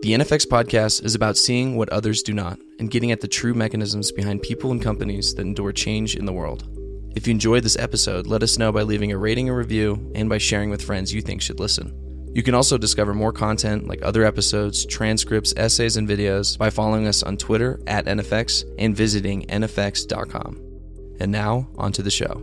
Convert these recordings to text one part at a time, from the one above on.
The NFX podcast is about seeing what others do not and getting at the true mechanisms behind people and companies that endure change in the world. If you enjoyed this episode, let us know by leaving a rating or review and by sharing with friends you think should listen. You can also discover more content like other episodes, transcripts, essays, and videos by following us on Twitter at NFX and visiting nfx.com. And now, on to the show.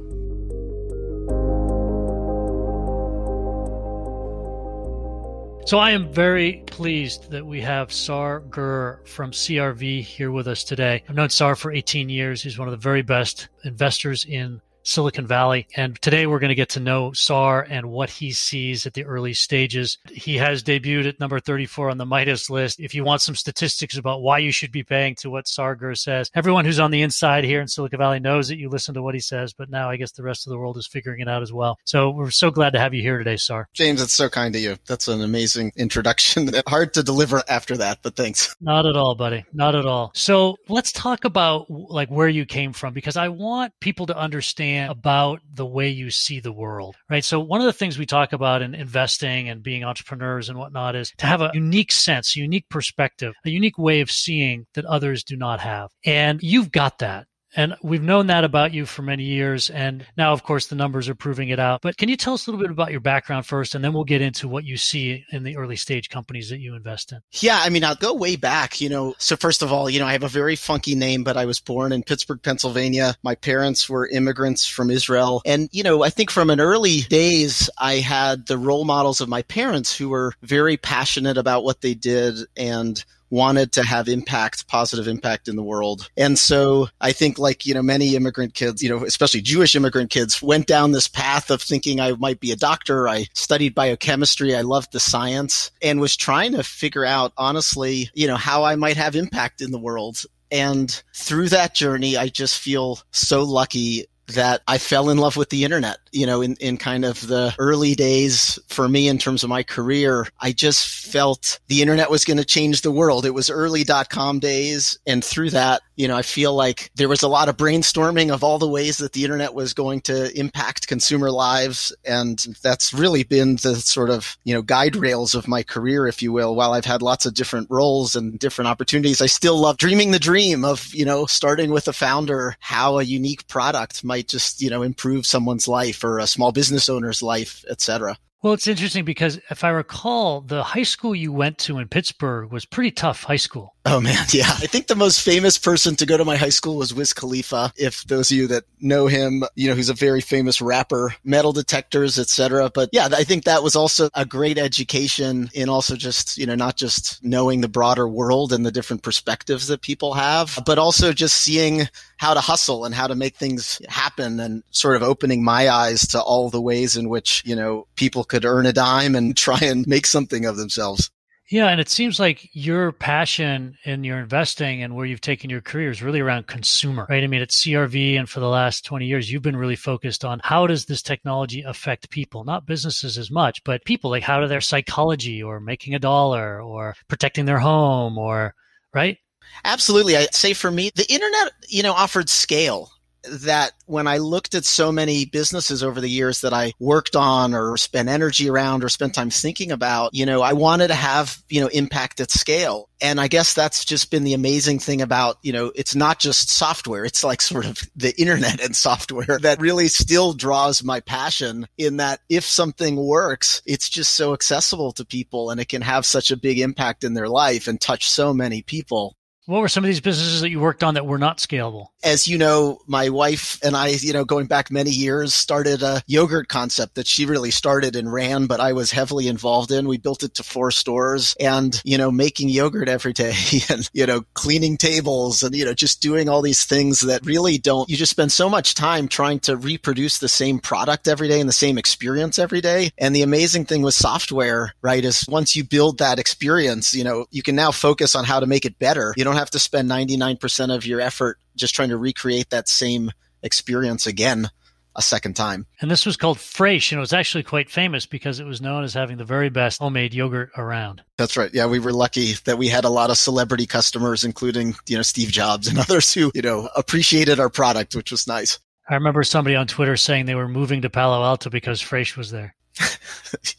So I am very pleased that we have Sar Gur from CRV here with us today. I've known Sar for 18 years. He's one of the very best investors in Silicon Valley. And today we're going to get to know Sar and what he sees at the early stages. He has debuted at number 34 on the Midas list. If you want some statistics about why you should be paying to what Sar Gur says, everyone who's on the inside here in Silicon Valley knows that you listen to what he says, but now I guess the rest of the world is figuring it out as well. So we're so glad to have you here today, Sar. James, it's so kind of you. That's an amazing introduction. Hard to deliver after that, but thanks. Not at all, buddy. Not at all. So let's talk about like where you came from, because I want people to understand about the way you see the world, right? So one of the things we talk about in investing and being entrepreneurs and whatnot is to have a unique sense, unique perspective, a unique way of seeing that others do not have. And you've got that. And we've known that about you for many years. And now, of course, the numbers are proving it out. But can you tell us a little bit about your background first, and then we'll get into what you see in the early stage companies that you invest in? Yeah, I mean, I'll go way back, So first of all, I have a very funky name, but I was born in Pittsburgh, Pennsylvania. My parents were immigrants from Israel. And, I think from an early days, I had the role models of my parents who were very passionate about what they did and wanted to have positive impact in the world. And so I think many immigrant kids, especially Jewish immigrant kids, went down this path of thinking I might be a doctor. I studied biochemistry. I loved the science and was trying to figure out, honestly, how I might have impact in the world. And through that journey, I just feel so lucky that I fell in love with the internet, in kind of the early days for me in terms of my career. I just felt the internet was going to change the world. It was early .com days. And through that, I feel like there was a lot of brainstorming of all the ways that the internet was going to impact consumer lives. And that's really been the sort of, guide rails of my career, if you will. While I've had lots of different roles and different opportunities, I still love dreaming the dream of, starting with a founder, how a unique product might just, improve someone's life or a small business owner's life, et cetera. Well, it's interesting because if I recall, the high school you went to in Pittsburgh was pretty tough high school. Oh, man. Yeah. I think the most famous person to go to my high school was Wiz Khalifa. If those of you that know him, he's a very famous rapper, metal detectors, et cetera. But yeah, I think that was also a great education in also just, not just knowing the broader world and the different perspectives that people have, but also just seeing how to hustle and how to make things happen and sort of opening my eyes to all the ways in which, people could earn a dime and try and make something of themselves. Yeah. And it seems like your passion in your investing and where you've taken your career is really around consumer, right? I mean, at CRV and for the last 20 years, you've been really focused on how does this technology affect people, not businesses as much, but people, like how do their psychology or making a dollar or protecting their home or, right? Absolutely. I'd say for me, the internet, offered scale. That when I looked at so many businesses over the years that I worked on or spent energy around or spent time thinking about, I wanted to have, impact at scale. And I guess that's just been the amazing thing about, it's not just software. It's like sort of the internet and software that really still draws my passion in that if something works, it's just so accessible to people and it can have such a big impact in their life and touch so many people. What were some of these businesses that you worked on that were not scalable? As you know, my wife and I, going back many years, started a yogurt concept that she really started and ran, but I was heavily involved in. We built it to 4 stores and, making yogurt every day and, cleaning tables and, just doing all these things that really you just spend so much time trying to reproduce the same product every day and the same experience every day. And the amazing thing with software, right, is once you build that experience, you can now focus on how to make it better. You don't have to spend 99% of your effort just trying to recreate that same experience again a second time. And this was called Fraiche, and it was actually quite famous because it was known as having the very best homemade yogurt around. That's right. Yeah, we were lucky that we had a lot of celebrity customers, including, Steve Jobs and others who, appreciated our product, which was nice. I remember somebody on Twitter saying they were moving to Palo Alto because Fraiche was there. Yeah.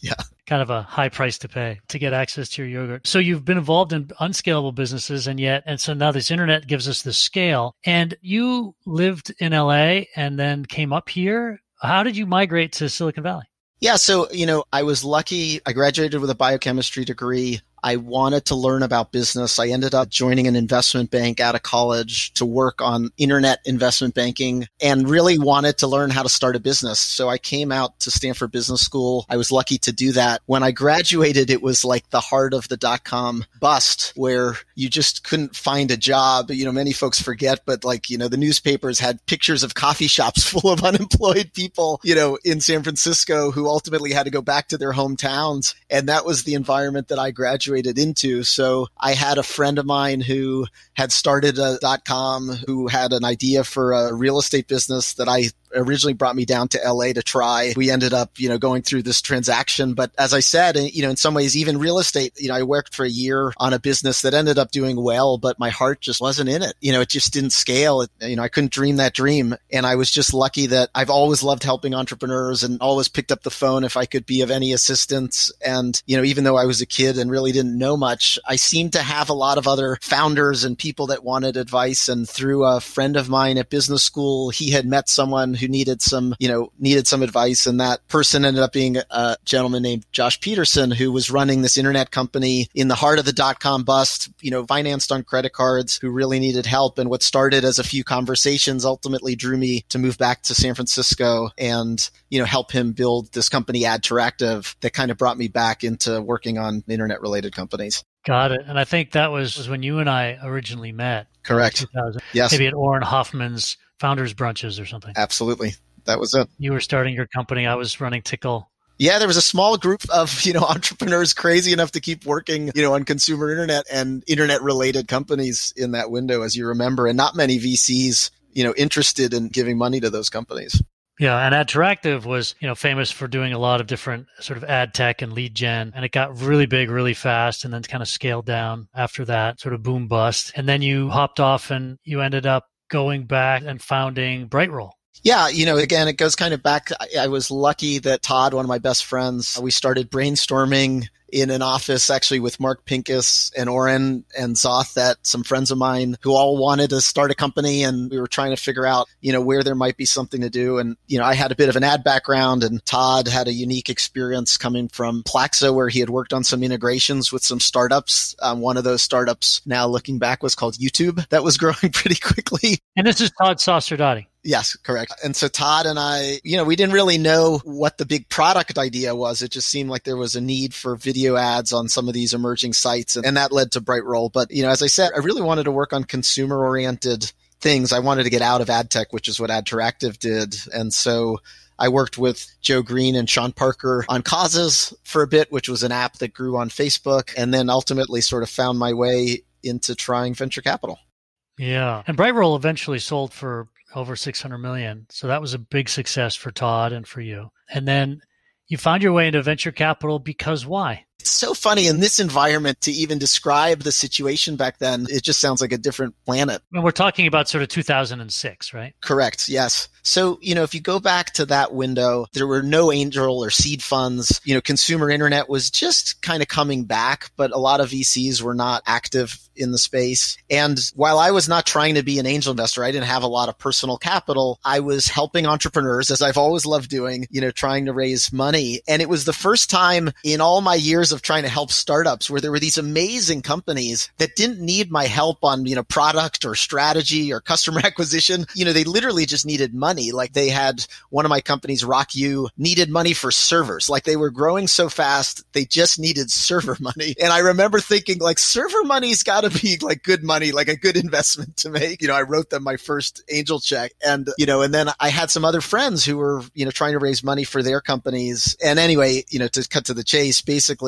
kind of a high price to pay to get access to your yogurt. So you've been involved in unscalable businesses and so now this internet gives us the scale. And you lived in LA and then came up here. How did you migrate to Silicon Valley? Yeah. So, I was lucky. I graduated with a biochemistry degree. I wanted to learn about business. I ended up joining an investment bank out of college to work on internet investment banking and really wanted to learn how to start a business. So I came out to Stanford Business School. I was lucky to do that. When I graduated, it was like the heart of the dot-com bust where you just couldn't find a job. Many folks forget, but the newspapers had pictures of coffee shops full of unemployed people, in San Francisco who ultimately had to go back to their hometowns. And that was the environment that I graduated into. So I had a friend of mine who had started a .com, who had an idea for a real estate business that I originally brought me down to LA to try. We ended up, going through this transaction. But as I said, in some ways, even real estate, I worked for a year on a business that ended up doing well, but my heart just wasn't in it. It just didn't scale. I couldn't dream that dream. And I was just lucky that I've always loved helping entrepreneurs and always picked up the phone if I could be of any assistance. And, even though I was a kid and really didn't know much, I seemed to have a lot of other founders and people that wanted advice. And through a friend of mine at business school, he had met someone who needed some advice. And that person ended up being a gentleman named Josh Peterson, who was running this internet company in the heart of the dot-com bust, financed on credit cards, who really needed help. And what started as a few conversations ultimately drew me to move back to San Francisco and, help him build this company, Adteractive, that kind of brought me back into working on internet related companies. Got it. And I think that was when you and I originally met. Correct. Yes. Maybe at Orrin Hoffman's Founders Brunches or something. Absolutely. That was it. You were starting your company. I was running Tickle. Yeah, there was a small group of, entrepreneurs crazy enough to keep working, on consumer internet and internet related companies in that window, as you remember, and not many VCs, interested in giving money to those companies. Yeah, and Adteractive was, famous for doing a lot of different sort of ad tech and lead gen, and it got really big really fast and then kind of scaled down after that, sort of boom bust. And then you hopped off and you ended up going back and founding Brightroll. Yeah, again, it goes kind of back. I was lucky that Todd, one of my best friends, we started brainstorming in an office actually with Mark Pincus and Orrin and Zoth, that some friends of mine who all wanted to start a company, and we were trying to figure out, where there might be something to do. And, I had a bit of an ad background, and Todd had a unique experience coming from Plaxo, where he had worked on some integrations with some startups. One of those startups, now looking back, was called YouTube, that was growing pretty quickly. And this is Todd Sosterdati. Yes, correct. And so Todd and I, we didn't really know what the big product idea was. It just seemed like there was a need for video ads on some of these emerging sites. And that led to Brightroll. But, as I said, I really wanted to work on consumer-oriented things. I wanted to get out of ad tech, which is what Adteractive did. And so I worked with Joe Green and Sean Parker on Causes for a bit, which was an app that grew on Facebook, and then ultimately sort of found my way into trying venture capital. Yeah. And Brightroll eventually sold for over $600 million. So that was a big success for Todd and for you. And then you found your way into venture capital because why? It's so funny in this environment to even describe the situation back then. It just sounds like a different planet. And we're talking about sort of 2006, right? Correct. Yes. So, if you go back to that window, there were no angel or seed funds. Consumer internet was just kind of coming back, but a lot of VCs were not active in the space. And while I was not trying to be an angel investor, I didn't have a lot of personal capital. I was helping entrepreneurs, as I've always loved doing, trying to raise money. And it was the first time in all my years of trying to help startups where there were these amazing companies that didn't need my help on, product or strategy or customer acquisition. They literally just needed money. Like they had one of my companies, RockU, needed money for servers. Like they were growing so fast, they just needed server money. And I remember thinking like server money's got to be like good money, like a good investment to make. I wrote them my first angel check, and then I had some other friends who were, trying to raise money for their companies. And anyway, to cut to the chase, basically,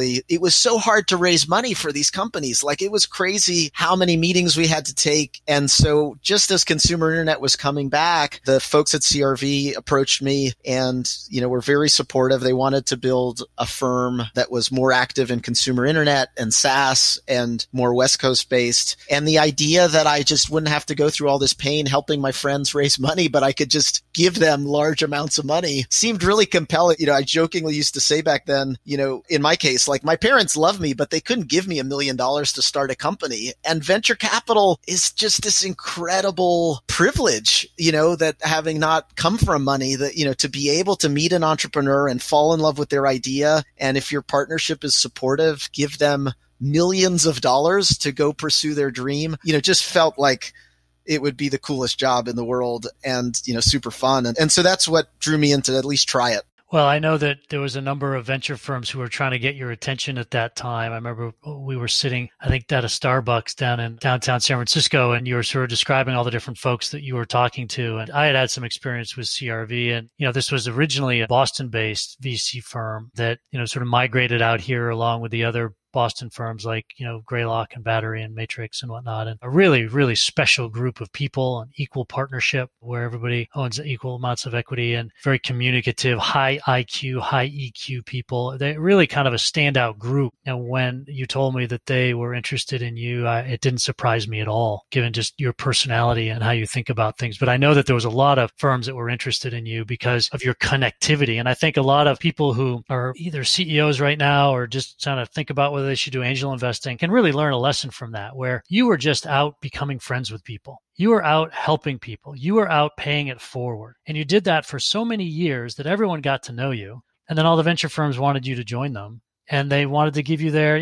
jokingly, it was so hard to raise money for these companies. Like, it was crazy how many meetings we had to take. And so just as consumer internet was coming back, the folks at CRV approached me and, were very supportive. They wanted to build a firm that was more active in consumer internet and SaaS and more West Coast based. And the idea that I just wouldn't have to go through all this pain helping my friends raise money, but I could just give them large amounts of money seemed really compelling. I jokingly used to say back then, in my case, like, my parents love me, but they couldn't give me $1 million to start a company. And venture capital is just this incredible privilege, that having not come from money, that, to be able to meet an entrepreneur and fall in love with their idea. And if your partnership is supportive, give them millions of dollars to go pursue their dream, just felt like it would be the coolest job in the world and, super fun. And so that's what drew me into at least try it. Well, I know that there was a number of venture firms who were trying to get your attention at that time. I remember we were sitting, I think, at a Starbucks down in downtown San Francisco, and you were sort of describing all the different folks that you were talking to. And I had some experience with CRV. And, this was originally a Boston-based VC firm that, sort of migrated out here along with the other Boston firms like, Greylock and Battery and Matrix and whatnot, and a really, really special group of people, an equal partnership where everybody owns equal amounts of equity, and very communicative, high IQ, high EQ people. They're really kind of a standout group. And when you told me that they were interested in you, it didn't surprise me at all, given just your personality and how you think about things. But I know that there was a lot of firms that were interested in you because of your connectivity. And I think a lot of people who are either CEOs right now or just trying to think about whether they should do angel investing can really learn a lesson from that, where you were just out becoming friends with people. You were out helping people. You were out paying it forward. And you did that for so many years that everyone got to know you. And then all the venture firms wanted you to join them. And they wanted to give you their,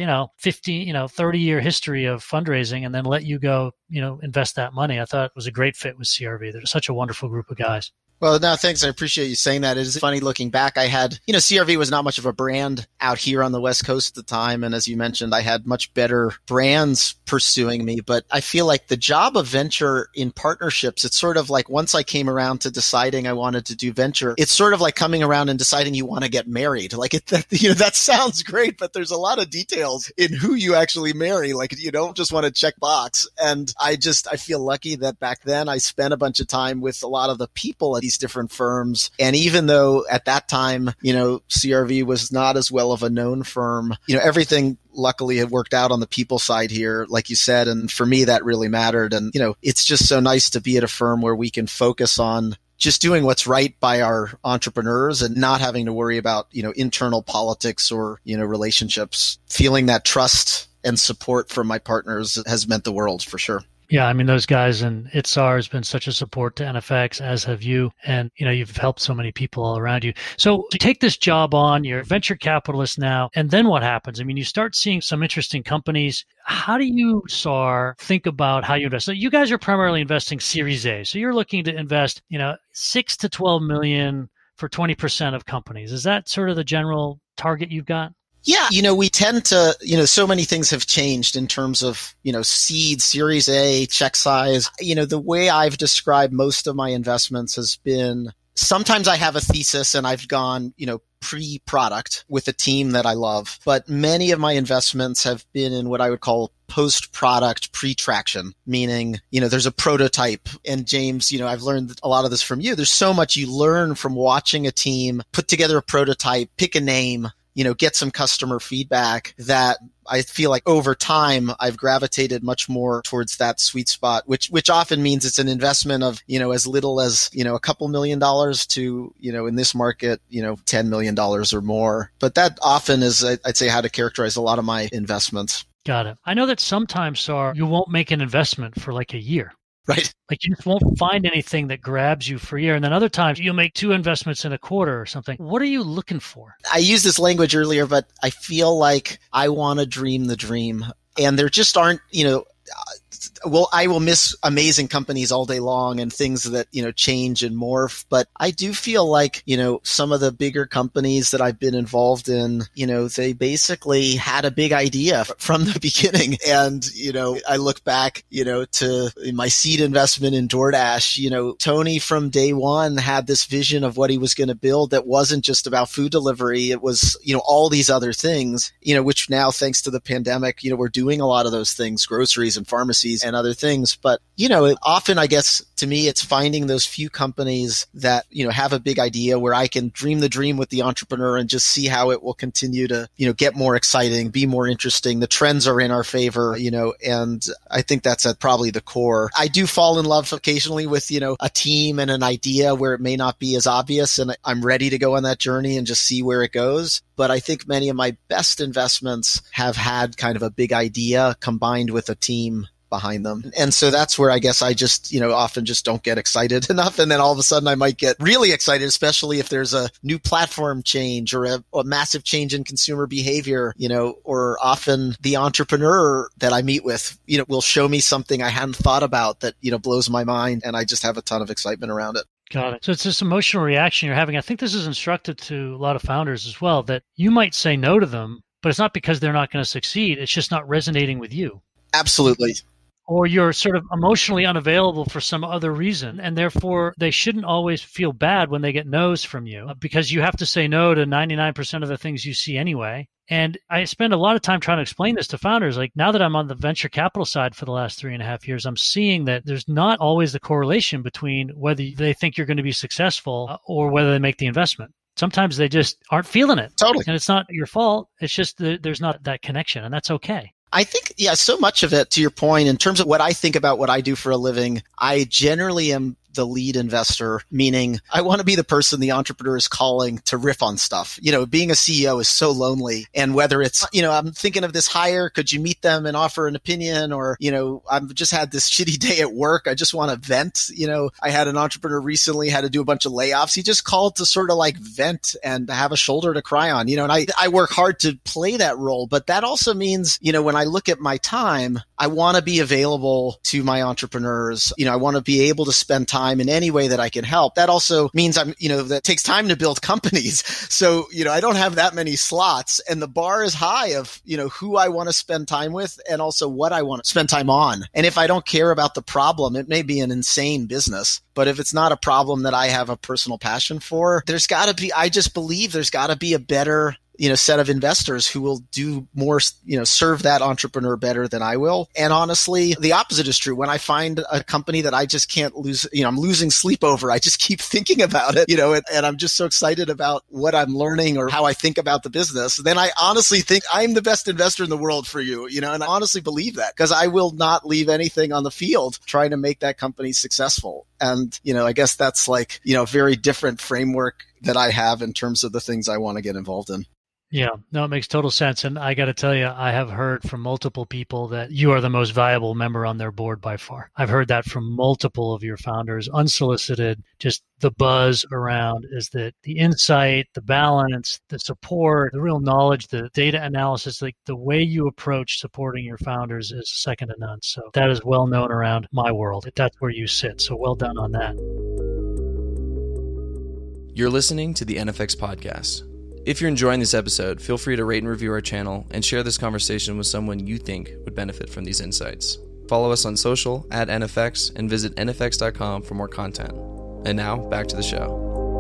30-year history of fundraising and then let you go, invest that money. I thought it was a great fit with CRV. They're such a wonderful group of guys. Well, no, thanks. I appreciate you saying that. It is funny looking back. I had, CRV was not much of a brand out here on the West Coast at the time. And as you mentioned, I had much better brands pursuing me. But I feel like the job of venture in partnerships, it's sort of like once I came around to deciding I wanted to do venture, it's sort of like coming around and deciding you want to get married. Like that sounds great, but there's a lot of details in who you actually marry. Like you don't just want to check box. And I feel lucky that back then I spent a bunch of time with a lot of the people at these different firms. And even though at that time, CRV was not as well of a known firm, everything luckily had worked out on the people side here, like you said. And for me, that really mattered. And, it's just so nice to be at a firm where we can focus on just doing what's right by our entrepreneurs and not having to worry about, internal politics or, relationships. Feeling that trust and support from my partners has meant the world for sure. Yeah, I mean, those guys and Itzhar has been such a support to NFX, as have you. And, you've helped so many people all around you. So to take this job on, you're a venture capitalist now, and then what happens? I mean, you start seeing some interesting companies. How do you, Sar, think about how you invest? So you guys are primarily investing Series A. So you're looking to invest, 6 to 12 million for 20% of companies. Is that sort of the general target you've got? Yeah, we tend to, so many things have changed in terms of, seed, Series A, check size. The way I've described most of my investments has been sometimes I have a thesis and I've gone, pre-product with a team that I love. But many of my investments have been in what I would call post-product pre-traction, meaning, there's a prototype. And James, I've learned a lot of this from you. There's so much you learn from watching a team put together a prototype, pick a name, get some customer feedback, that I feel like over time I've gravitated much more towards that sweet spot, which often means it's an investment of, as little as, a couple $1 million to, in this market, $10 million or more. But that often is, I'd say, how to characterize a lot of my investments. Got it. I know that sometimes, Sar, you won't make an investment for like a year. Right. Like you just won't find anything that grabs you for a year. And then other times you'll make 2 investments in a quarter or something. What are you looking for? I used this language earlier, but I feel like I want to dream the dream. And there just aren't, I will miss amazing companies all day long and things that, change and morph. But I do feel like, some of the bigger companies that I've been involved in, they basically had a big idea from the beginning. And, I look back, to my seed investment in DoorDash, Tony from day one had this vision of what he was going to build that wasn't just about food delivery. It was, all these other things, which now, thanks to the pandemic, we're doing a lot of those things, groceries and pharmacies and other things. But, often, I guess, to me, it's finding those few companies that, have a big idea where I can dream the dream with the entrepreneur and just see how it will continue to, get more exciting, be more interesting. The trends are in our favor, and I think that's at probably the core. I do fall in love occasionally with, a team and an idea where it may not be as obvious, and I'm ready to go on that journey and just see where it goes. But I think many of my best investments have had kind of a big idea combined with a team behind them. And so that's where I guess I just, often just don't get excited enough. And then all of a sudden I might get really excited, especially if there's a new platform change or a massive change in consumer behavior, or often the entrepreneur that I meet with, will show me something I hadn't thought about that, blows my mind. And I just have a ton of excitement around it. Got it. So it's this emotional reaction you're having. I think this is instructive to a lot of founders as well, that you might say no to them, but it's not because they're not going to succeed. It's just not resonating with you. Absolutely. Or you're sort of emotionally unavailable for some other reason. And therefore, they shouldn't always feel bad when they get no's from you, because you have to say no to 99% of the things you see anyway. And I spend a lot of time trying to explain this to founders. Like, now that I'm on the venture capital side for the last 3.5 years, I'm seeing that there's not always the correlation between whether they think you're going to be successful or whether they make the investment. Sometimes they just aren't feeling it. Totally. And it's not your fault. It's just that there's not that connection, and that's okay. I think, so much of it, to your point, in terms of what I think about what I do for a living, I generally am the lead investor, meaning I want to be the person the entrepreneur is calling to riff on stuff. Being a CEO is so lonely. And whether it's, I'm thinking of this hire, could you meet them and offer an opinion? Or, I've just had this shitty day at work. I just want to vent. I had an entrepreneur recently had to do a bunch of layoffs. He just called to sort of like vent and have a shoulder to cry on, and I work hard to play that role. But that also means, when I look at my time, I want to be available to my entrepreneurs. I want to be able to spend time in any way that I can help. That also means that takes time to build companies. So, I don't have that many slots, and the bar is high of, who I want to spend time with and also what I want to spend time on. And if I don't care about the problem, it may be an insane business, but if it's not a problem that I have a personal passion for, I just believe there's got to be a better set of investors who will do more, serve that entrepreneur better than I will. And honestly, the opposite is true. When I find a company that I just can't lose, I'm losing sleep over, I just keep thinking about it, and I'm just so excited about what I'm learning or how I think about the business. Then I honestly think I'm the best investor in the world for you, and I honestly believe that, because I will not leave anything on the field trying to make that company successful. And, I guess that's like, a very different framework that I have in terms of the things I want to get involved in. Yeah, no, it makes total sense. And I got to tell you, I have heard from multiple people that you are the most valuable member on their board by far. I've heard that from multiple of your founders, unsolicited. Just the buzz around is that the insight, the balance, the support, the real knowledge, the data analysis, like the way you approach supporting your founders is second to none. So that is well known around my world. That's where you sit. So well done on that. You're listening to the NFX Podcast. If you're enjoying this episode, feel free to rate and review our channel and share this conversation with someone you think would benefit from these insights. Follow us on social @NFX and visit nfx.com for more content. And now, back to the show.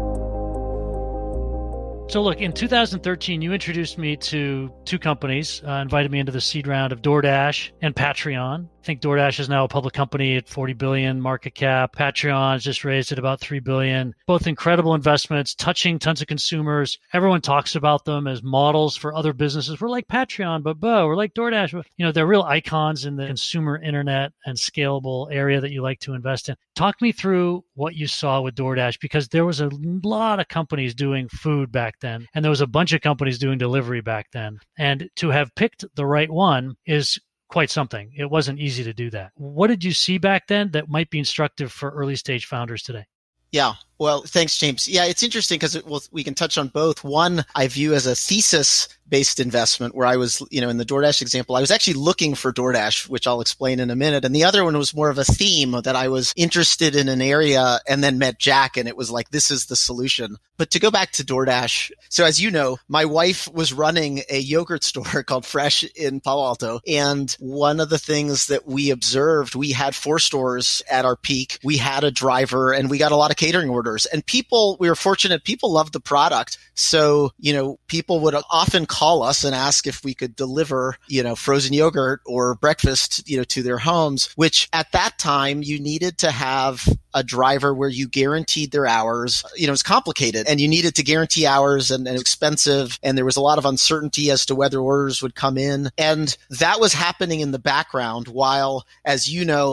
So look, in 2013, you introduced me to two companies, invited me into the seed round of DoorDash and Patreon. I think DoorDash is now a public company at $40 billion market cap. Patreon's just raised at about $3 billion. Both incredible investments, touching tons of consumers. Everyone talks about them as models for other businesses. We're like Patreon, but we're like DoorDash. They're real icons in the consumer internet and scalable area that you like to invest in. Talk me through what you saw with DoorDash, because there was a lot of companies doing food back then, and there was a bunch of companies doing delivery back then. And to have picked the right one is quite something. It wasn't easy to do that. What did you see back then that might be instructive for early stage founders today? Yeah. Well, thanks, James. Yeah, it's interesting because we can touch on both. One, I view as a thesis-based investment where I was, in the DoorDash example, I was actually looking for DoorDash, which I'll explain in a minute. And the other one was more of a theme that I was interested in an area and then met Jack, and it was like, this is the solution. But to go back to DoorDash, so as you know, my wife was running a yogurt store called Fresh in Palo Alto. And one of the things that we observed, we had 4 stores at our peak. We had a driver and we got a lot of catering orders. And we were fortunate, people loved the product. So, people would often call us and ask if we could deliver, frozen yogurt or breakfast, to their homes, which at that time you needed to have a driver where you guaranteed their hours. It's complicated and you needed to guarantee hours and expensive. And there was a lot of uncertainty as to whether orders would come in. And that was happening in the background while, as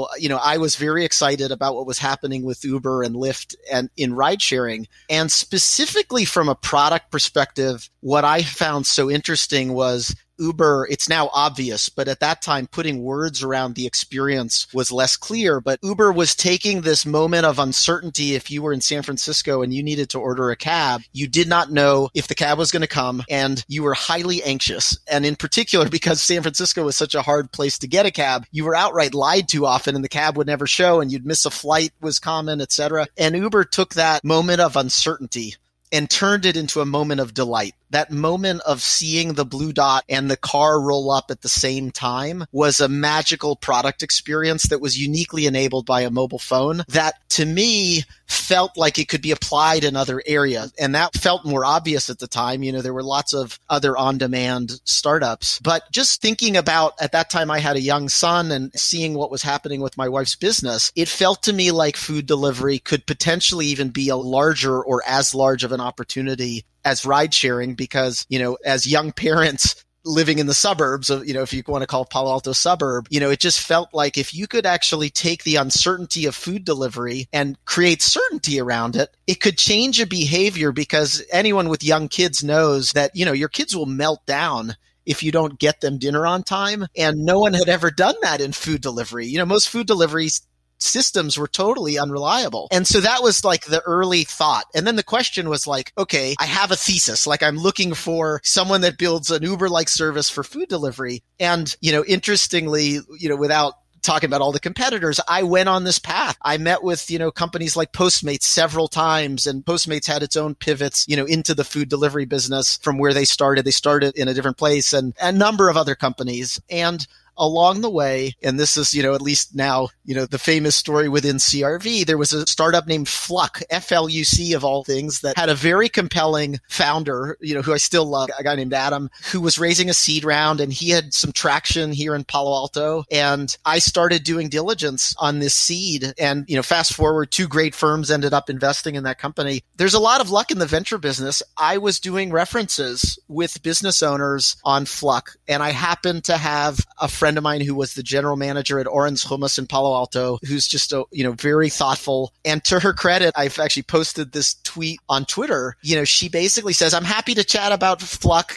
I was very excited about what was happening with Uber and Lyft and in ride sharing. And specifically from a product perspective, what I found so interesting was Uber, it's now obvious, but at that time, putting words around the experience was less clear. But Uber was taking this moment of uncertainty. If you were in San Francisco and you needed to order a cab, you did not know if the cab was going to come and you were highly anxious. And in particular, because San Francisco was such a hard place to get a cab, you were outright lied to often and the cab would never show and you'd miss a flight was common, etc. And Uber took that moment of uncertainty and turned it into a moment of delight. That moment of seeing the blue dot and the car roll up at the same time was a magical product experience that was uniquely enabled by a mobile phone that, to me, felt like it could be applied in other areas. And that felt more obvious at the time. There were lots of other on-demand startups. But just thinking about, at that time, I had a young son and seeing what was happening with my wife's business, it felt to me like food delivery could potentially even be a larger or as large of an opportunity as ride sharing because, as young parents living in the suburbs of, if you want to call Palo Alto suburb, it just felt like if you could actually take the uncertainty of food delivery and create certainty around it, it could change a behavior because anyone with young kids knows that, your kids will melt down if you don't get them dinner on time. And no one had ever done that in food delivery. Most food deliveries systems were totally unreliable. And so that was like the early thought. And then the question was like, okay, I have a thesis. Like I'm looking for someone that builds an Uber-like service for food delivery. And, interestingly, without talking about all the competitors, I went on this path. I met with, companies like Postmates several times, and Postmates had its own pivots, into the food delivery business from where they started. They started in a different place and a number of other companies. And along the way, and this is, at least now, the famous story within CRV, there was a startup named Fluck, F-L-U-C of all things, that had a very compelling founder, who I still love, a guy named Adam, who was raising a seed round and he had some traction here in Palo Alto. And I started doing diligence on this seed. And, fast forward, 2 great firms ended up investing in that company. There's a lot of luck in the venture business. I was doing references with business owners on Fluck, and I happened to have a friend of mine who was the general manager at Oren's Hummus in Palo Alto, who's just very thoughtful. And to her credit, I've actually posted this tweet on Twitter. She basically says, I'm happy to chat about Fluck,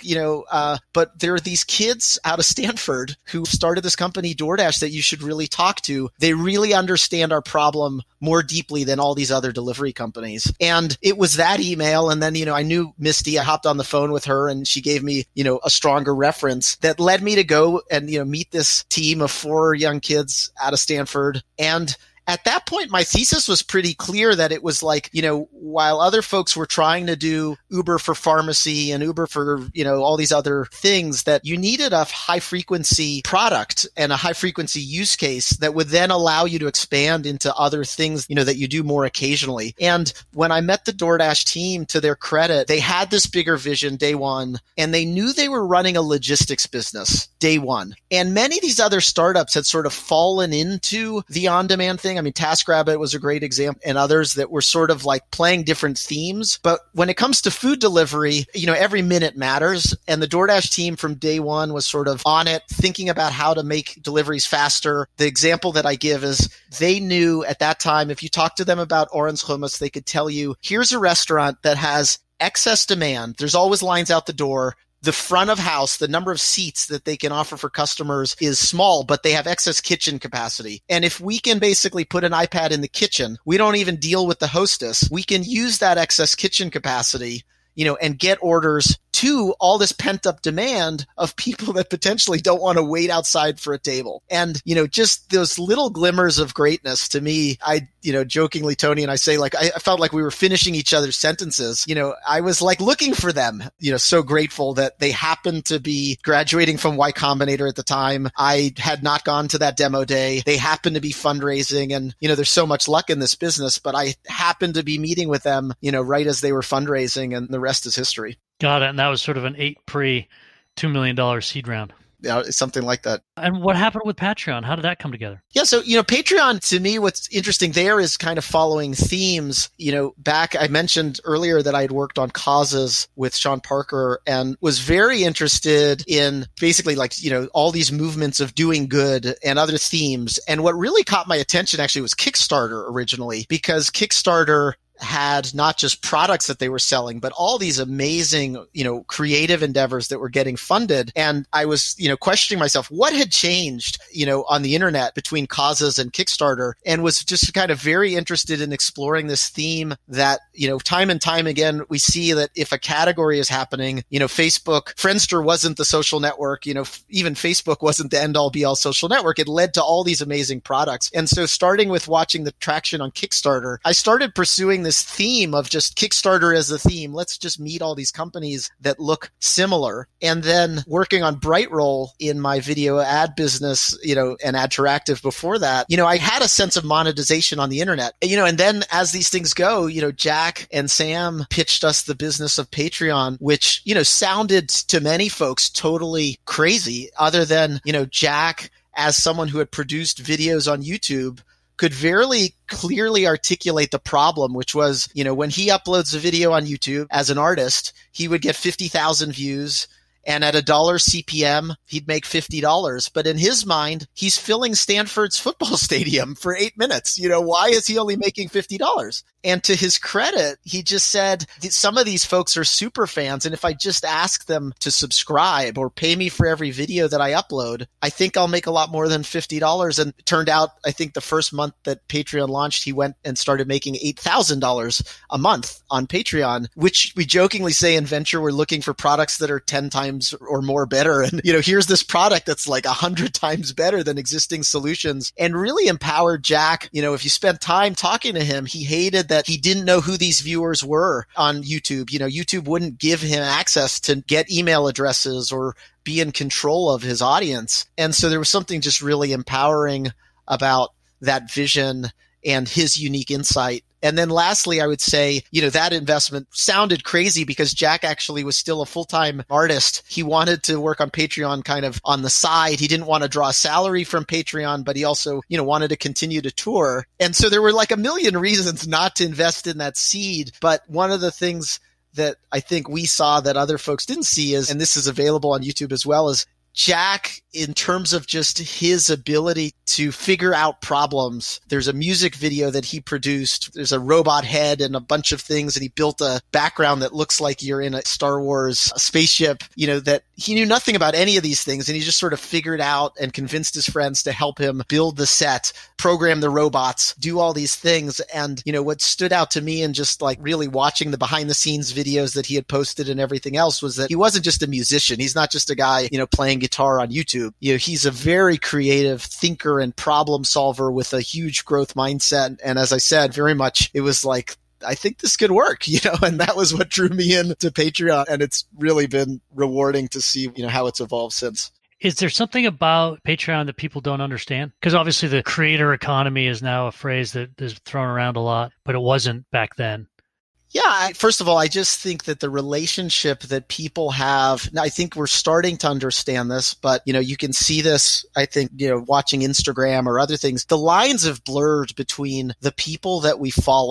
but there are these kids out of Stanford who started this company, DoorDash, that you should really talk to. They really understand our problem more deeply than all these other delivery companies. And it was that email. And then, I knew Misty. I hopped on the phone with her and she gave me, a stronger reference that led me to go and, meet this team of 4 young kids out of Stanford. And at that point, my thesis was pretty clear that it was like, while other folks were trying to do Uber for pharmacy and Uber for, all these other things, that you needed a high frequency product and a high frequency use case that would then allow you to expand into other things, that you do more occasionally. And when I met the DoorDash team, to their credit, they had this bigger vision day one, and they knew they were running a logistics business day one. And many of these other startups had sort of fallen into the on-demand thing. I mean, TaskRabbit was a great example, and others that were sort of like playing different themes. But when it comes to food delivery, every minute matters. And the DoorDash team from day one was sort of on it, thinking about how to make deliveries faster. The example that I give is they knew at that time, if you talk to them about Oren's Hummus, they could tell you, here's a restaurant that has excess demand. There's always lines out the door. the front of house, the number of seats that they can offer for customers is small, but they have excess kitchen capacity. And if we can basically put an iPad in the kitchen, we don't even deal with the hostess. We can use that excess kitchen capacity, and get orders to all this pent up demand of people that potentially don't want to wait outside for a table. And, just those little glimmers of greatness to me, I jokingly, Tony and I say, like, I felt like we were finishing each other's sentences. I was like looking for them, so grateful that they happened to be graduating from Y Combinator at the time. I had not gone to that demo day. They happened to be fundraising, and, there's so much luck in this business, but I happened to be meeting with them, right as they were fundraising, and the rest is history. Got it. And that was sort of an 8 pre $2 million seed round. Yeah, something like that. And what happened with Patreon? How did that come together? Yeah, so, Patreon, to me, what's interesting there is kind of following themes. Back, I mentioned earlier that I had worked on causes with Sean Parker and was very interested in basically all these movements of doing good and other themes. And what really caught my attention actually was Kickstarter originally, because Kickstarter had not just products that they were selling, but all these amazing, creative endeavors that were getting funded. And I was, questioning myself, what had changed, on the internet between causes and Kickstarter, and was just kind of very interested in exploring this theme that, time and time again, we see that if a category is happening, Facebook, Friendster wasn't the social network, even Facebook wasn't the end all be all social network. It led to all these amazing products. And so starting with watching the traction on Kickstarter, I started pursuing this theme of just Kickstarter as a theme. Let's just meet all these companies that look similar. And then working on Brightroll in my video ad business, and Adteractive before that, I had a sense of monetization on the internet, and then as these things go, Jack and Sam pitched us the business of Patreon, which, sounded to many folks totally crazy, other than, Jack, as someone who had produced videos on YouTube, could very clearly articulate the problem, which was, when he uploads a video on YouTube as an artist, he would get 50,000 views. And at $1 CPM, he'd make $50. But in his mind, he's filling Stanford's football stadium for 8 minutes. Why is he only making $50? And to his credit, he just said, some of these folks are super fans. And if I just ask them to subscribe or pay me for every video that I upload, I think I'll make a lot more than $50. And it turned out, I think the first month that Patreon launched, he went and started making $8,000 a month on Patreon, which we jokingly say in venture, we're looking for products that are 10 times or more better. And, here's this product that's like 100 times better than existing solutions, and really empowered Jack. If you spent time talking to him, he hated that he didn't know who these viewers were on YouTube. YouTube wouldn't give him access to get email addresses or be in control of his audience. And so there was something just really empowering about that vision and his unique insight. And then lastly, I would say, that investment sounded crazy because Jack actually was still a full-time artist. He wanted to work on Patreon kind of on the side. He didn't want to draw a salary from Patreon, but he also, wanted to continue to tour. And so there were like a million reasons not to invest in that seed. But one of the things that I think we saw that other folks didn't see is, and this is available on YouTube as well, is Jack, in terms of just his ability to figure out problems. There's a music video that he produced. There's a robot head and a bunch of things, and he built a background that looks like you're in a Star Wars spaceship, that he knew nothing about any of these things. And he just sort of figured out and convinced his friends to help him build the set, program the robots, do all these things. And, what stood out to me and just like really watching the behind the scenes videos that he had posted and everything else was that he wasn't just a musician. He's not just a guy, playing guitar on YouTube. He's a very creative thinker and problem solver with a huge growth mindset. And as I said, very much, it was like, I think this could work, and that was what drew me into Patreon. And it's really been rewarding to see, how it's evolved since. Is there something about Patreon that people don't understand? Because obviously the creator economy is now a phrase that is thrown around a lot, but it wasn't back then. Yeah, first of all, I just think that the relationship that people have, I think we're starting to understand this, but, you can see this, I think, watching Instagram or other things. The lines have blurred between the people that we follow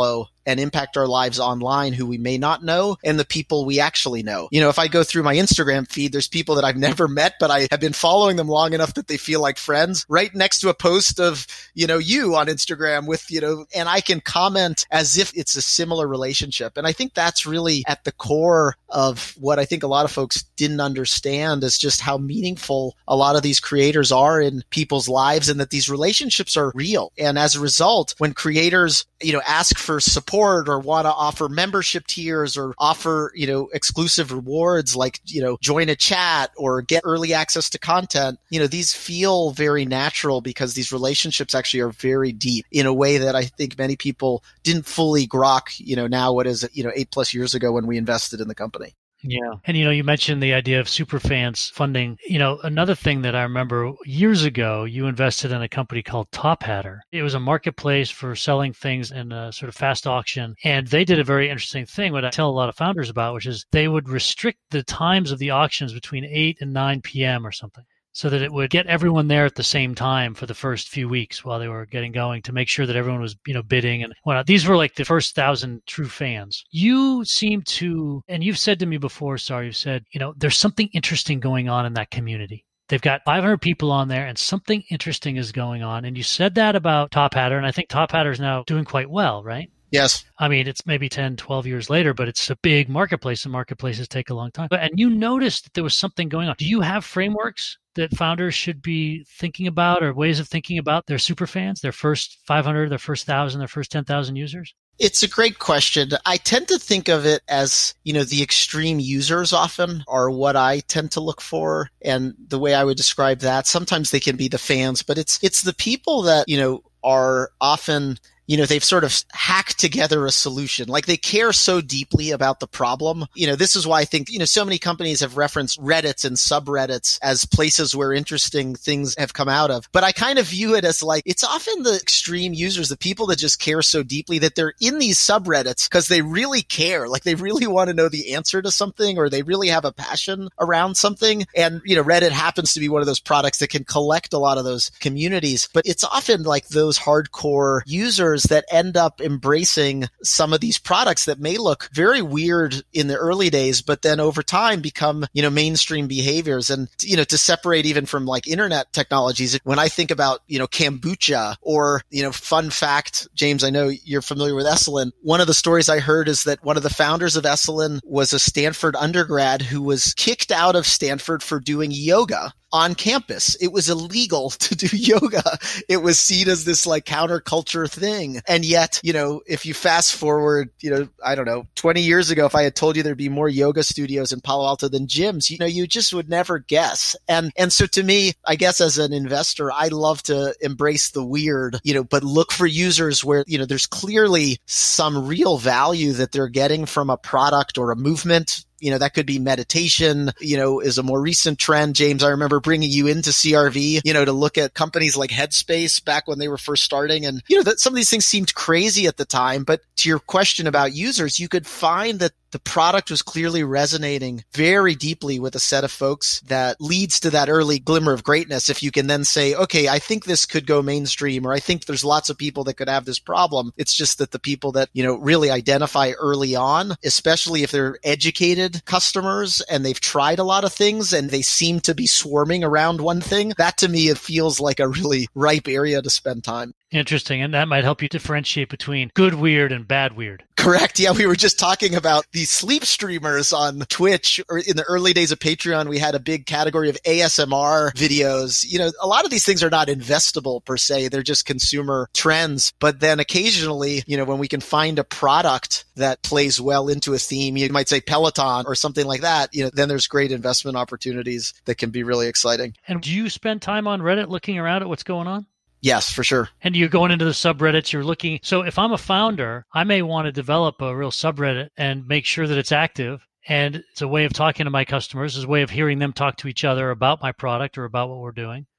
and impact our lives online who we may not know and the people we actually know. You know, if I go through my Instagram feed, there's people that I've never met, but I have been following them long enough that they feel like friends right next to a post of, you know, you on Instagram with, you know, and I can comment as if it's a similar relationship. And I think that's really at the core of what I think a lot of folks didn't understand is just how meaningful a lot of these creators are in people's lives and that these relationships are real. And as a result, when creators, you know, ask for support or want to offer membership tiers or offer, you know, exclusive rewards like, you know, join a chat or get early access to content, you know, these feel very natural because these relationships actually are very deep in a way that I think many people didn't fully grok, you know, now what is it, you know, 8+ years ago when we invested in the company. Yeah. And, you know, you mentioned the idea of superfans funding. You know, another thing that I remember years ago, you invested in a company called Tophatter. It was a marketplace for selling things in a sort of fast auction. And they did a very interesting thing, what I tell a lot of founders about, which is they would restrict the times of the auctions between 8 and 9 p.m. or something, so that it would get everyone there at the same time for the first few weeks while they were getting going to make sure that everyone was, you know, bidding and whatnot. These were like the first 1,000 true fans. You seem to, and you've said to me before, you've said, you know, there's something interesting going on in that community. They've got 500 people on there and something interesting is going on. And you said that about Tophatter, and I think Tophatter is now doing quite well, right? Yes. I mean, it's maybe 10, 12 years later, but it's a big marketplace and marketplaces take a long time. And you noticed that there was something going on. Do you have frameworks that founders should be thinking about or ways of thinking about their superfans, their first 500, their first 1,000, their first 10,000 users? It's a great question. I tend to think of it as, you know, the extreme users often are what I tend to look for. And the way I would describe that, sometimes they can be the fans, but it's the people that, you know, are often, you know, they've sort of hacked together a solution. Like they care so deeply about the problem. You know, this is why I think, you know, so many companies have referenced Reddits and subreddits as places where interesting things have come out of. But I kind of view it as like, it's often the extreme users, the people that just care so deeply that they're in these subreddits because they really care. Like they really want to know the answer to something or they really have a passion around something. And, you know, Reddit happens to be one of those products that can collect a lot of those communities. But it's often like those hardcore users that end up embracing some of these products that may look very weird in the early days, but then over time become, you know, mainstream behaviors. And, you know, to separate even from like internet technologies, when I think about, you know, kombucha or, you know, fun fact, James, I know you're familiar with Esalen. One of the stories I heard is that one of the founders of Esalen was a Stanford undergrad who was kicked out of Stanford for doing yoga on campus. It was illegal to do yoga. It was seen as this like counterculture thing. And yet, you know, if you fast forward, you know, I don't know, 20 years ago, if I had told you there'd be more yoga studios in Palo Alto than gyms, you know, you just would never guess. And so to me, I guess as an investor, I love to embrace the weird, you know, but look for users where, you know, there's clearly some real value that they're getting from a product or a movement. You know, that could be meditation, you know, is a more recent trend. James, I remember bringing you into CRV, you know, to look at companies like Headspace back when they were first starting. And, you know, that some of these things seemed crazy at the time. But to your question about users, you could find that the product was clearly resonating very deeply with a set of folks that leads to that early glimmer of greatness. If you can then say, okay, I think this could go mainstream, or I think there's lots of people that could have this problem. It's just that the people that, you know, really identify early on, especially if they're educated customers and they've tried a lot of things and they seem to be swarming around one thing, that to me, it feels like a really ripe area to spend time. Interesting. And that might help you differentiate between good weird and bad weird. Correct. Yeah, we were just talking about these sleep streamers on Twitch, or in the early days of Patreon, we had a big category of ASMR videos. You know, a lot of these things are not investable per se. They're just consumer trends. But then occasionally, you know, when we can find a product that plays well into a theme, you might say Peloton or something like that, you know, then there's great investment opportunities that can be really exciting. And do you spend time on Reddit looking around at what's going on? Yes, for sure. And you're going into the subreddits, you're looking. So if I'm a founder, I may want to develop a real subreddit and make sure that it's active. And it's a way of talking to my customers, it's a way of hearing them talk to each other about my product or about what we're doing.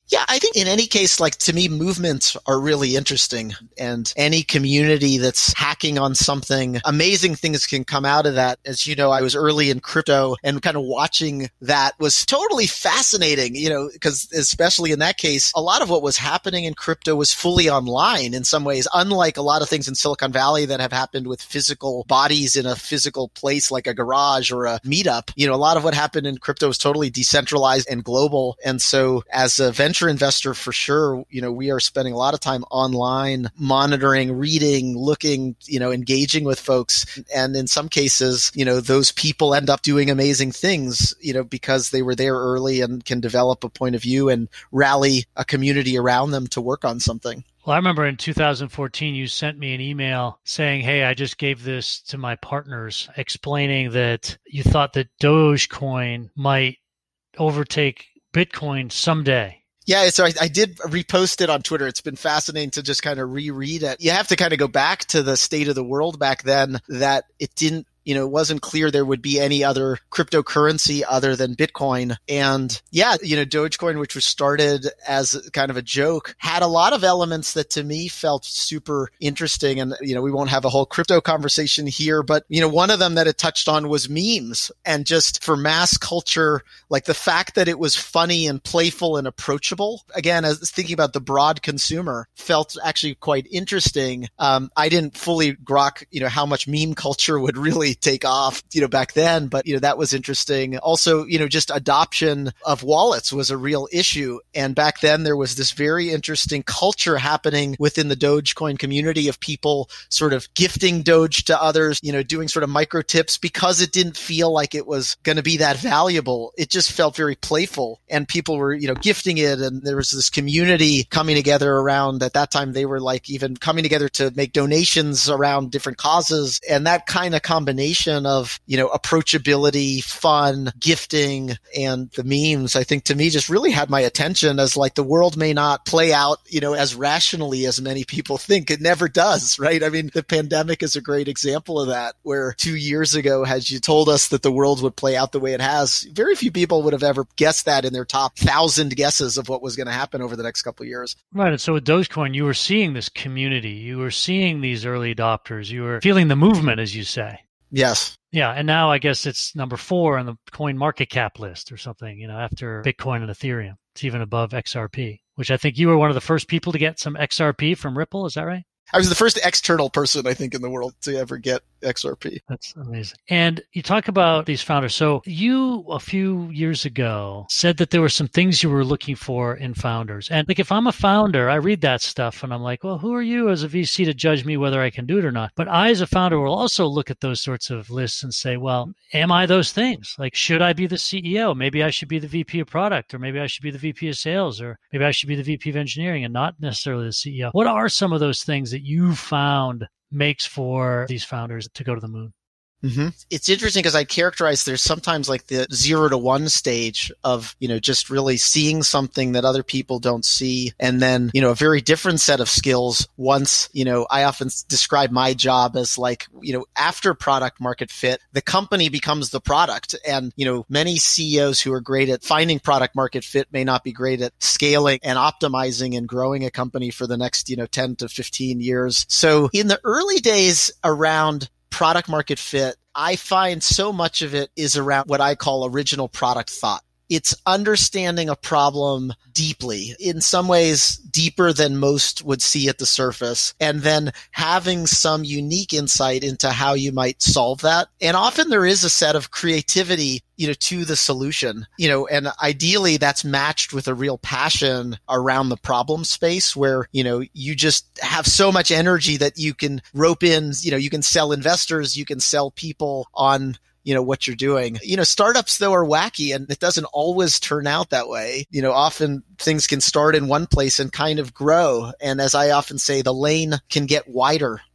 Yeah, I think in any case, like to me, movements are really interesting, and any community that's hacking on something, amazing things can come out of that. As you know, I was early in crypto, and kind of watching that was totally fascinating, because especially in that case, a lot of what was happening in crypto was fully online in some ways, unlike a lot of things in Silicon Valley that have happened with physical bodies in a physical place like a garage or a meetup. A lot of what happened in crypto is totally decentralized and global. And so as a venture investor, for sure, we are spending a lot of time online, monitoring, reading, looking, engaging with folks. And in some cases, those people end up doing amazing things, because they were there early and can develop a point of view and rally a community around them to work on something. Well, I remember in 2014, you sent me an email saying, hey, I just gave this to my partners, explaining that you thought that Dogecoin might overtake Bitcoin someday. Yeah, so I did repost it on Twitter. It's been fascinating to just kind of reread it. You have to kind of go back to the state of the world back then, that it didn't, it wasn't clear there would be any other cryptocurrency other than Bitcoin. And yeah, Dogecoin, which was started as kind of a joke, had a lot of elements that to me felt super interesting. And, we won't have a whole crypto conversation here, but, one of them that it touched on was memes. And just for mass culture, like the fact that it was funny and playful and approachable, again, as thinking about the broad consumer, felt actually quite interesting. I didn't fully grok, how much meme culture would really take off, back then, but, that was interesting. Also, just adoption of wallets was a real issue. And back then there was this very interesting culture happening within the Dogecoin community of people sort of gifting Doge to others, doing sort of micro tips because it didn't feel like it was going to be that valuable. It just felt very playful, and people were, gifting it. And there was this community coming together around, at that time, they were like even coming together to make donations around different causes. And that kind of combination of, approachability, fun, gifting, and the memes, I think to me just really had my attention, as like the world may not play out, as rationally as many people think. It never does, right? I mean, the pandemic is a great example of that, where 2 years ago, had you told us that the world would play out the way it has, very few people would have ever guessed that in their top 1,000 guesses of what was going to happen over the next couple of years. Right. And so with Dogecoin, you were seeing this community, you were seeing these early adopters, you were feeling the movement, as you say. Yes. Yeah. And now I guess it's number 4 on the coin market cap list or something, after Bitcoin and Ethereum. It's even above XRP, which I think you were one of the first people to get some XRP from Ripple. Is that right? I was the first external person, I think, in the world to ever get XRP. That's amazing. And you talk about these founders. So you, a few years ago, said that there were some things you were looking for in founders. And like, if I'm a founder, I read that stuff and I'm like, well, who are you as a VC to judge me whether I can do it or not? But I, as a founder, will also look at those sorts of lists and say, well, am I those things? Like, should I be the CEO? Maybe I should be the VP of product, or maybe I should be the VP of sales, or maybe I should be the VP of engineering and not necessarily the CEO. What are some of those things that you found makes for these founders to go to the moon? Mm-hmm. It's interesting because I characterize there's sometimes like the 0 to 1 stage of, just really seeing something that other people don't see. And then, a very different set of skills once, I often describe my job as like, after product market fit, the company becomes the product. And, many CEOs who are great at finding product market fit may not be great at scaling and optimizing and growing a company for the next, 10 to 15 years. So in the early days around product market fit, I find so much of it is around what I call original product thought. It's understanding a problem deeply, in some ways deeper than most would see at the surface, and then having some unique insight into how you might solve that. And often there is a set of creativity, to the solution, and ideally that's matched with a real passion around the problem space where, you just have so much energy that you can rope in, you can sell investors, you can sell people on what you're doing. Startups though are wacky, and it doesn't always turn out that way. Often things can start in one place and kind of grow. And as I often say, the lane can get wider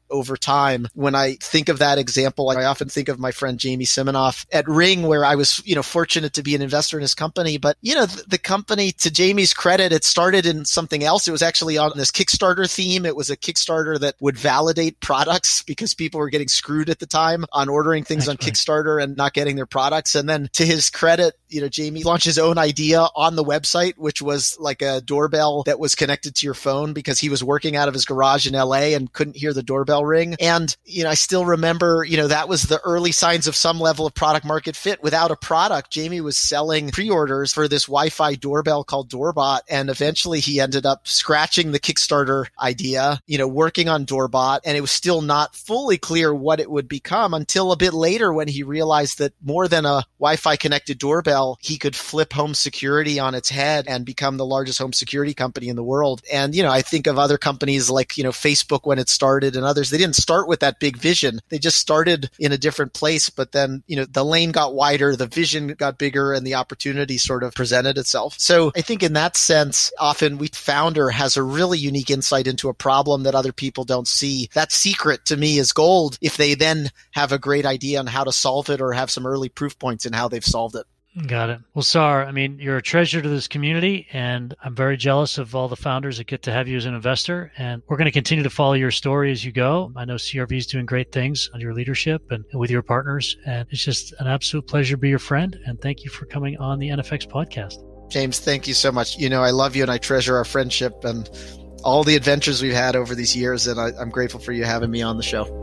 over time. When I think of that example, I often think of my friend Jamie Siminoff at Ring, where I was, fortunate to be an investor in his company. But, the company, to Jamie's credit, it started in something else. It was actually on this Kickstarter theme. It was a Kickstarter that would validate products because people were getting screwed at the time on ordering things on Kickstarter and not getting their products. And then to his credit, Jamie launched his own idea on the website, which was like a doorbell that was connected to your phone because he was working out of his garage in LA and couldn't hear the doorbell ring. And, I still remember, that was the early signs of some level of product market fit. Without a product, Jamie was selling pre-orders for this Wi-Fi doorbell called Doorbot. And eventually he ended up scratching the Kickstarter idea, working on Doorbot. And it was still not fully clear what it would become until a bit later when he realized that more than a Wi-Fi connected doorbell, he could flip home security on its head and become the largest home security company in the world. And, I think of other companies like, Facebook when it started and others. They didn't start with that big vision. They just started in a different place. But then, the lane got wider, the vision got bigger, and the opportunity sort of presented itself. So I think in that sense, often founder has a really unique insight into a problem that other people don't see. That secret to me is gold if they then have a great idea on how to solve it or have some early proof points in how they've solved it. Got it. Well, Sar, you're a treasure to this community, and I'm very jealous of all the founders that get to have you as an investor. And we're going to continue to follow your story as you go. I know CRV is doing great things under your leadership and with your partners. And it's just an absolute pleasure to be your friend. And thank you for coming on the NFX podcast. James, thank you so much. I love you and I treasure our friendship and all the adventures we've had over these years. And I'm grateful for you having me on the show.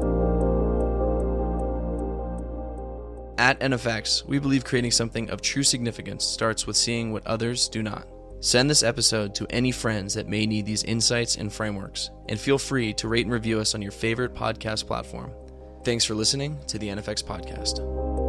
At NFX, we believe creating something of true significance starts with seeing what others do not. Send this episode to any friends that may need these insights and frameworks, and feel free to rate and review us on your favorite podcast platform. Thanks for listening to the NFX podcast.